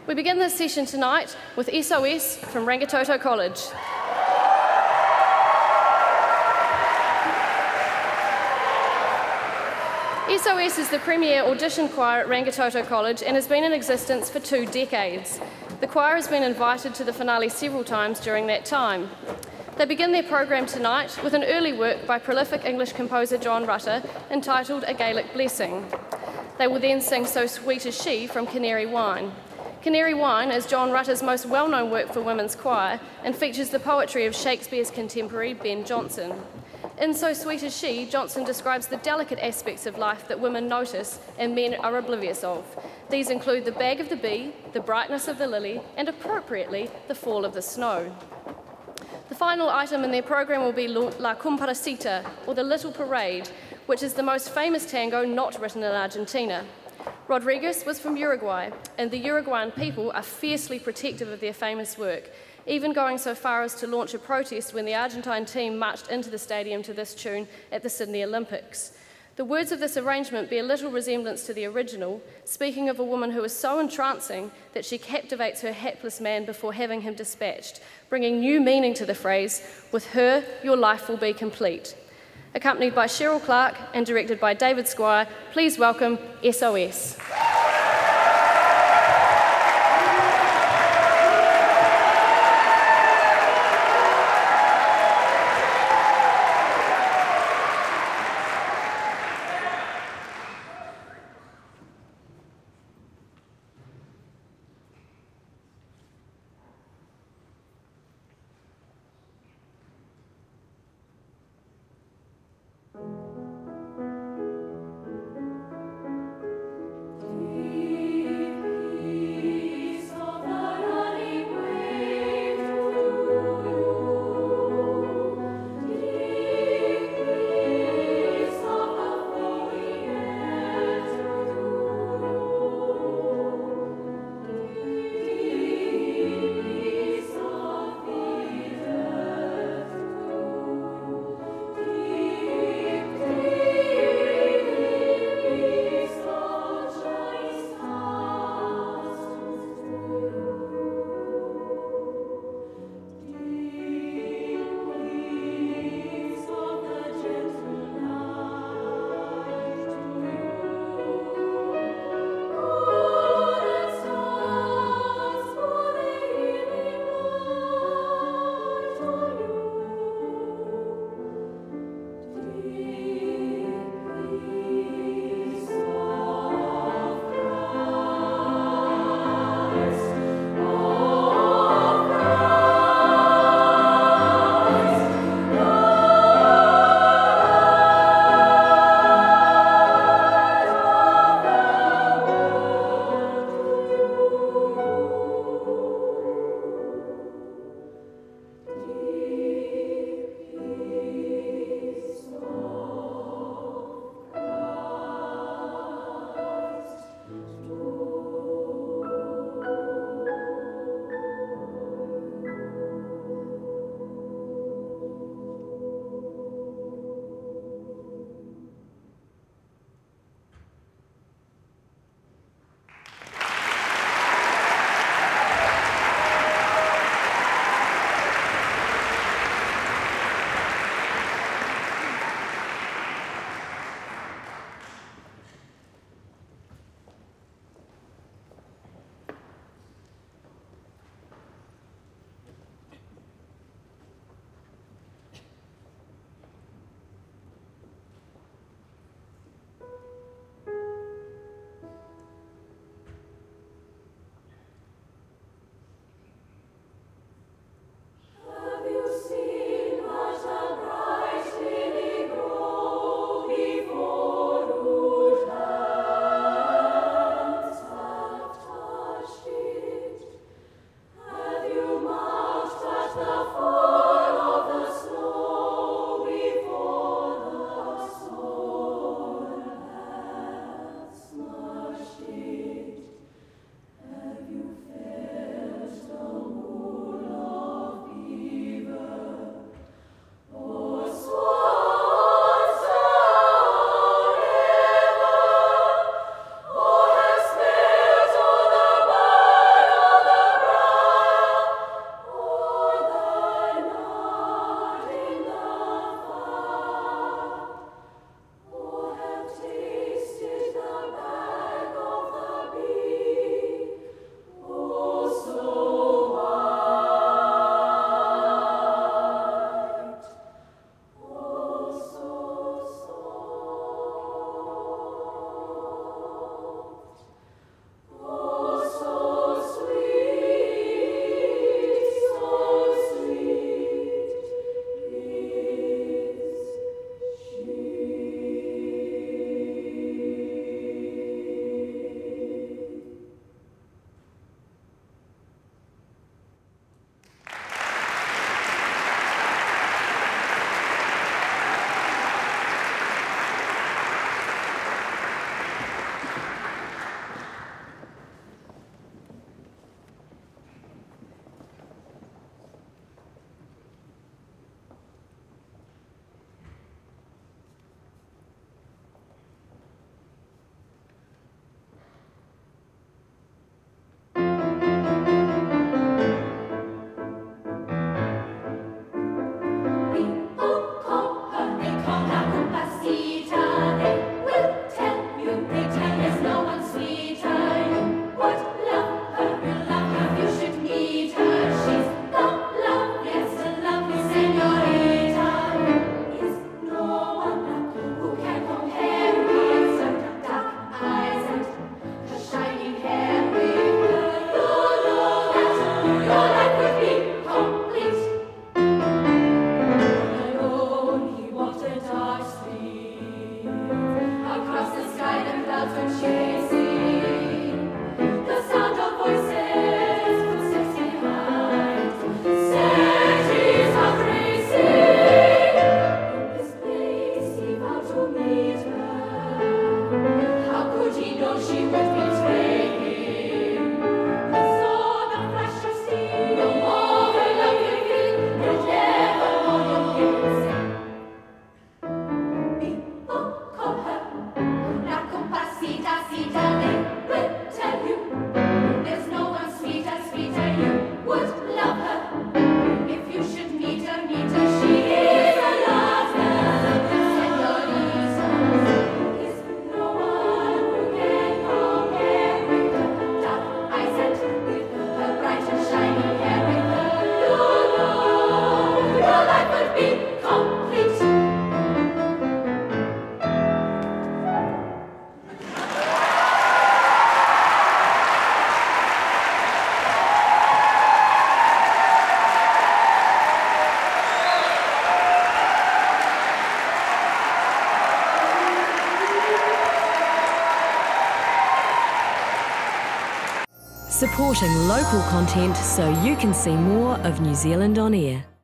We begin this session tonight with SOS from Rangitoto College. SOS is the premier audition choir at Rangitoto College and has been in existence for 2 decades. The choir has been invited to the finale several times during that time. They begin their program tonight with an early work by prolific English composer John Rutter entitled A Gaelic Blessing. They will then sing So Sweet Is She from Canary Wine. Canary Wine is John Rutter's most well-known work for women's choir and features the poetry of Shakespeare's contemporary Ben Jonson. In So Sweet Is She, Jonson describes the delicate aspects of life that women notice and men are oblivious of. These include the bag of the bee, the brightness of the lily, and appropriately, the fall of the snow. The final item in their program will be La Comparsita, or the Little Parade, which is the most famous tango not written in Argentina. Rodriguez was from Uruguay, and the Uruguayan people are fiercely protective of their famous work, even going so far as to launch a protest when the Argentine team marched into the stadium to this tune at the Sydney Olympics. The words of this arrangement bear little resemblance to the original, speaking of a woman who is so entrancing that she captivates her hapless man before having him dispatched, bringing new meaning to the phrase, "With her, your life will be complete." Accompanied by Cheryl Clark and directed by David Squire, please welcome SOS. Supporting local content so you can see more of New Zealand on air.